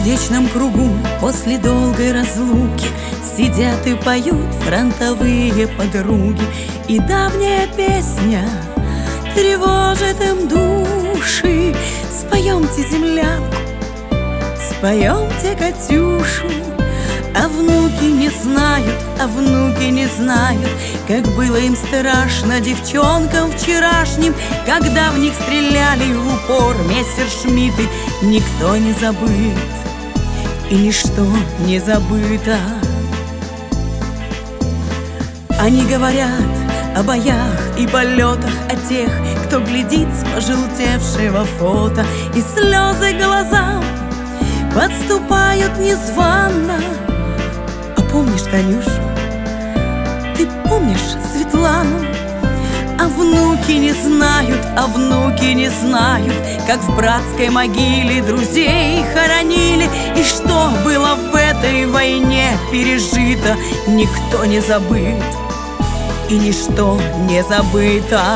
сердечном кругу после долгой разлуки сидят и поют фронтовые подруги, и давняя песня тревожит им души. Споемте землянку, споемте Катюшу. А внуки не знают, как было им страшно девчонкам вчерашним, когда в них стреляли в упор мессершмитты. Никто не забыт, и ничто не забыто. Они говорят о боях и полетах, о тех, кто глядит с пожелтевшего фото, и слезы глазам подступают незвано. А помнишь Танюшу? Ты помнишь Светлану? А внуки не знают, как в братской могиле друзей хоронили, и что было в этой войне пережито. Никто не забыт, и ничто не забыто.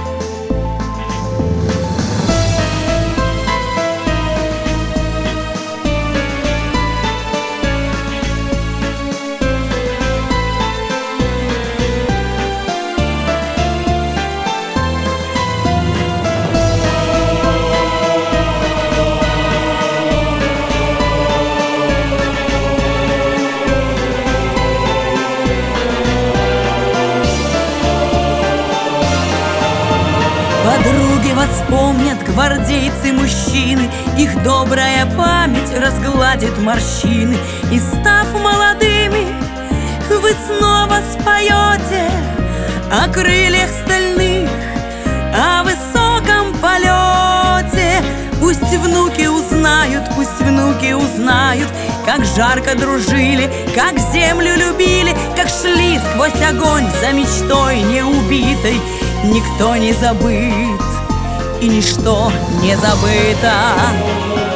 Подруги вспомнят, гвардейцы-мужчины, их добрая память разгладит морщины. И став молодыми, вы снова споете о крыльях стальных, о высоком полете. Пусть внуки узнают, как жарко дружили, как землю любили, как шли сквозь огонь за мечтой неубитой. Никто не забыт, и ничто не забыто.